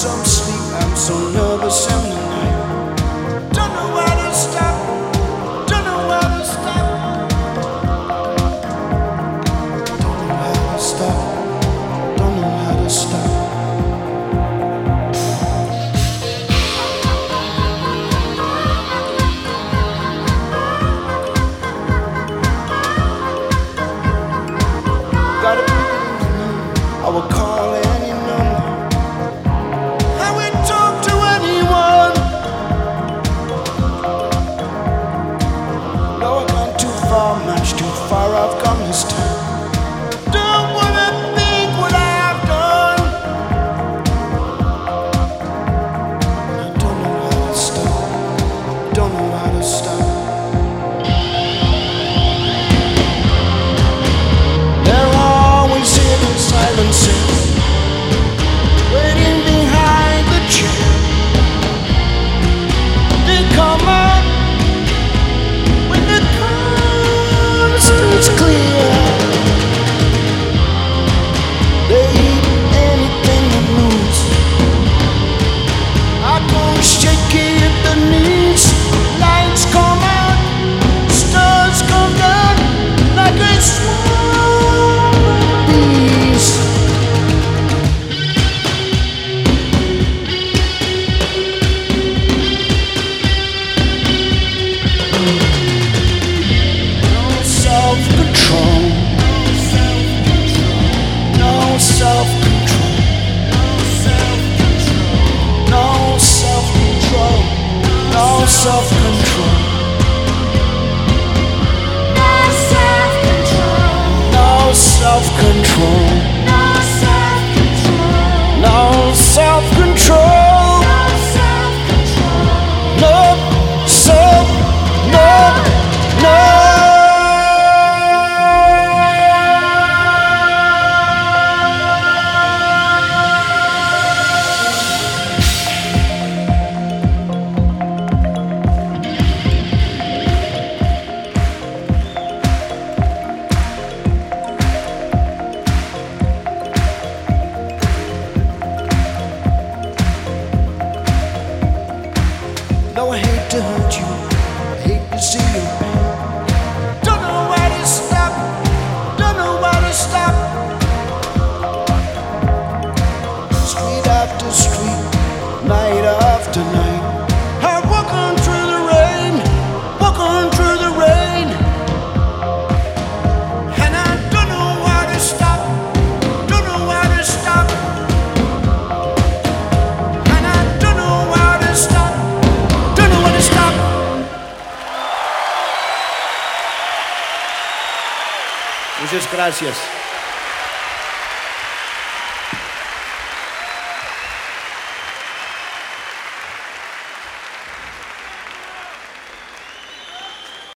some sleep. I'm so nervous in the night. Don't know how to stop. Don't know how to stop. Don't know how to stop. Don't know how to stop. Gotta be, I will call any number. I will talk to anyone. No, I've gone too far, much too far. I've come this time. Don't wanna think what I have done. I don't know how to stop. Don't know how to stop. Silences, waiting behind the chair. They come out when the coast's clear. They eat anything that moves. I go shaky at the knees. Lights come out, stars come down like a swarm of bees. Self-control, no self-control, no self-control, no self-control, no self-control, no self-control, no self-control, no self, no, no. No, I hate to hurt you, I hate to see you pain. Don't know why to stop, don't know why to stop. Street after street, night after night, I walk on through the rain, walk on through the rain. And I don't know why to stop, don't know why to stop. And I don't know why to stop. Stop. Muchas gracias.